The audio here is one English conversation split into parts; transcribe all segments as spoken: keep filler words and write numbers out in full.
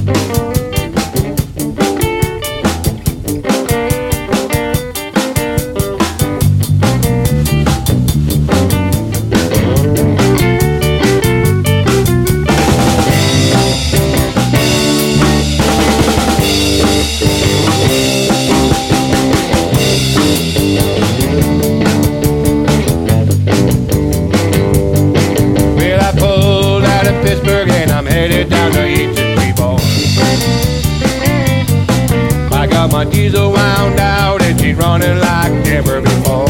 My diesel wound out and she's running like never before.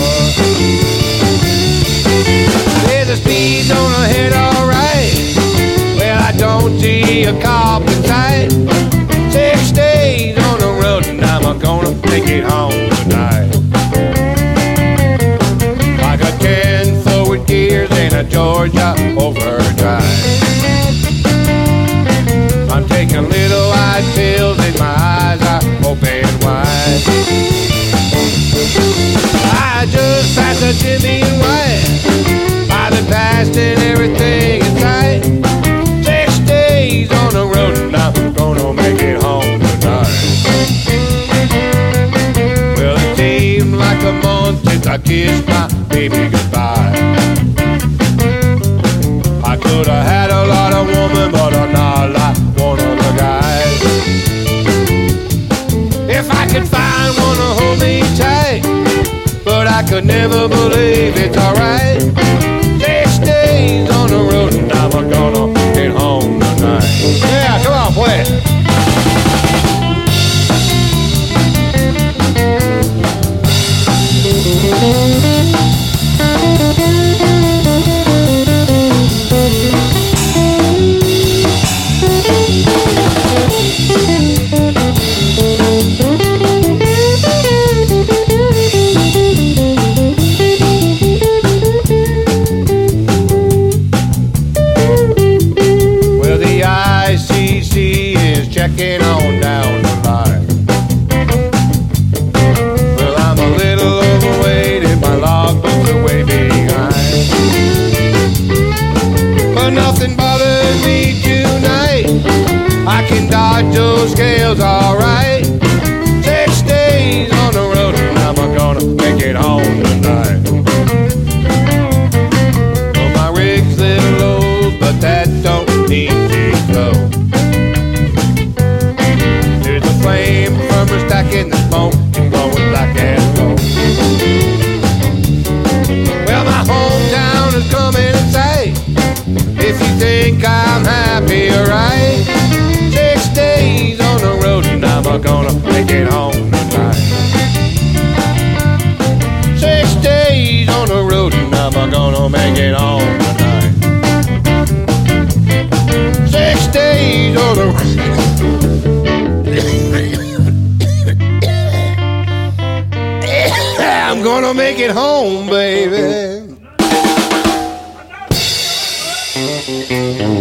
There's a speed on ahead, alright. Well, I don't see a cop in sight. Six days on the road and I'm gonna make it home tonight. I got ten forward gears in a Georgia overdrive. I'm taking little white pills in my eyes, I open wide. I just passed a Jimmy White. I've been past and everything in sight. Six days on the road and I'm gonna make it home tonight. Well, it seemed like a month since I kissed my baby goodbye. I could have had a lot of women, but I'm not like one of the guys. If I could find one to hold me tight, but I could never believe it's alright. Six days on the road and I'm gonna get home tonight. Yeah, come on, play it. Checking on down the line. Well, I'm a little overweight and my logbook's are way behind. But nothing bothers me tonight. I can dodge those scales alright. Six days on the road and I'm gonna make it home tonight. Well, my rig's little low, but that don't mean she's slow. Flame from her stacking the smoke and blowing black as gold. Well, my hometown is coming in sight. If you think I'm happy, alright. Six days on the road and I'm gonna make it home tonight. Six days on the road and I'm gonna make it home tonight. Six days on the road. I'm gonna make it home, baby.